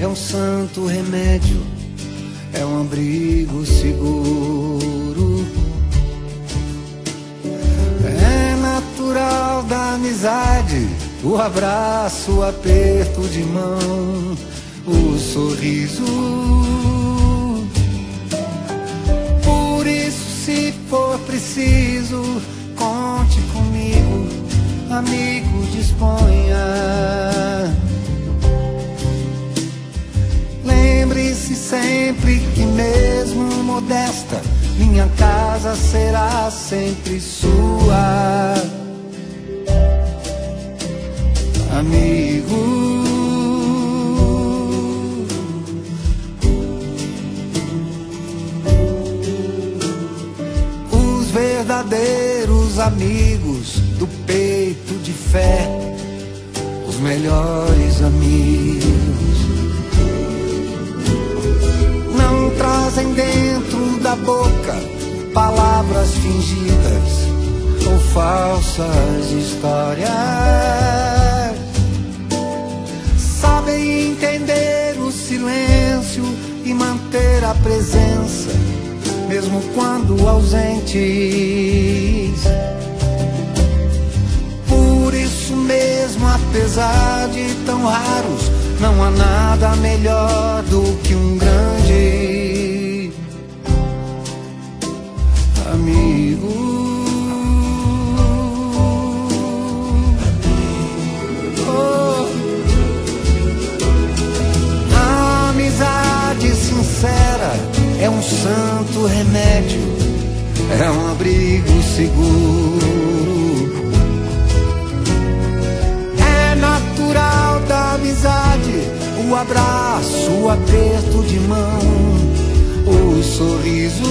um santo remédio, é um abrigo seguro. É natural da amizade o abraço, o aperto de mão, o sorriso. Por isso, se for preciso, conte comigo, amigo, disponha. Lembre-se sempre que mesmo modesta, minha casa será sempre sua. Amigo. Os verdadeiros amigos do peito de fé, os melhores amigos, não trazem dentro da boca palavras fingidas ou falsas histórias. Sabem entender o silêncio e manter a presença, mesmo quando ausentes. Por isso mesmo, apesar de tão raros, não há nada melhor do que um grande amigo. Sincera é um santo remédio, é um abrigo seguro. É natural da amizade o abraço, o aperto de mão, o sorriso.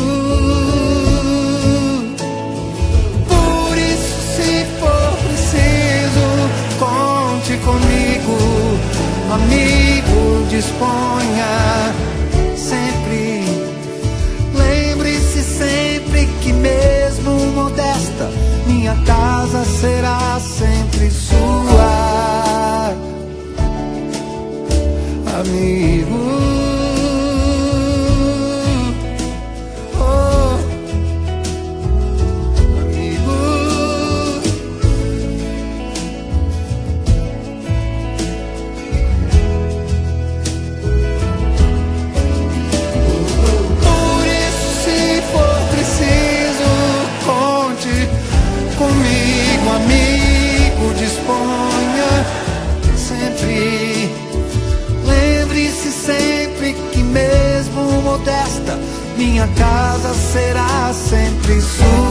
Por isso, se for preciso, conte comigo, amigo, disponha. Sempre, lembre-se sempre que mesmo modesta, minha casa será sempre sua. Amigo. Minha casa será sempre sua.